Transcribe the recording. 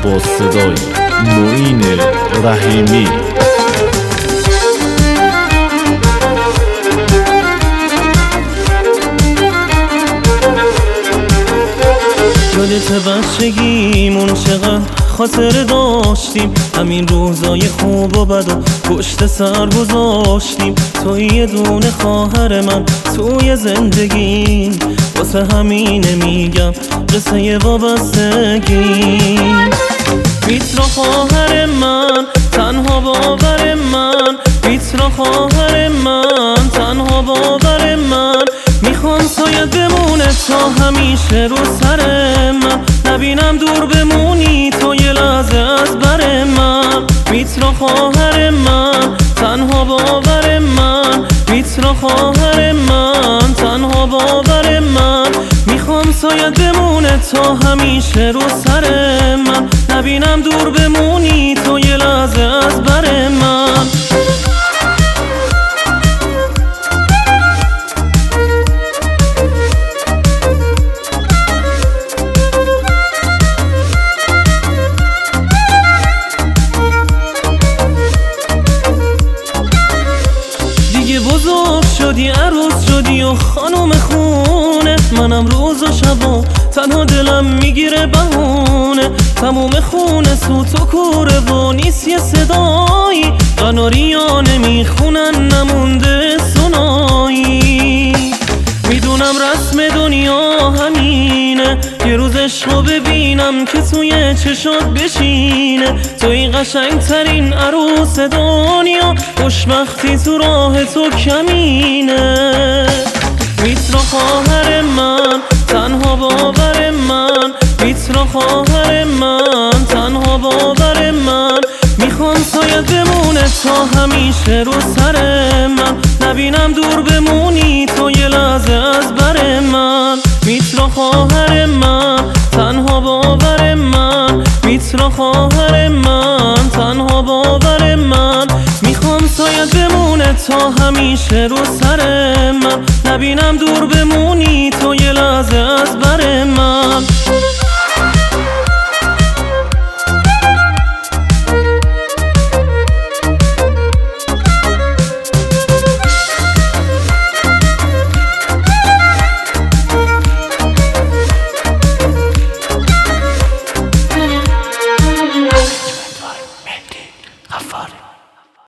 با صدای معین رحیمی. یادت بچگیمون چقدر خاطر داشتیم، همین روزای خوب و بد و پشت سر گذاشتیم. توی یه دونه خواهر من توی زندگی، واسه همینه میگم قصه وابستگی. میترا خواهر من، تنها باور من، میترا خواهر من، تنها باور من. میخوام سایت بمونه تا همیشه رو سر من، نبینم دور بمونی تو یه لحظه از بر من. میترا خواهر من، تنها باور من، میترا خواهر من، تنها باور من. میخوام سایت بمونه تا همیشه رو سر من، نبینم دور بمونی تو یه لحظه از بر من. بزرگ شدی، عروس شدی و خانوم خونه، منم روز و شبا تنها دلم میگیره بهونه. تموم خونه سوت و کوره و نیست یه صدایی، قناریا نمیخونن نمونده سنایی. میدونم رسم دنیا همینه، یه روز عشقو ببینم که توی چشات بشینه. توی قشنگ ترین عروس دنیا، خوشبختی تو راه تو کمینه. میترا خواهر من، تنها باور من، میترا خواهر من، تنها باور من. میخوام سایت بمونه تا همیشه رو سر من، نبینم دور بمونی تو یه لحظه از بر من. میترا خواهر من، تنها باور من، میترا خواهر من، تنها باور من. میخوام سایت بمونه تا همیشه رو سر من، نبینم دور بمونی تو یه لحظه از بر من.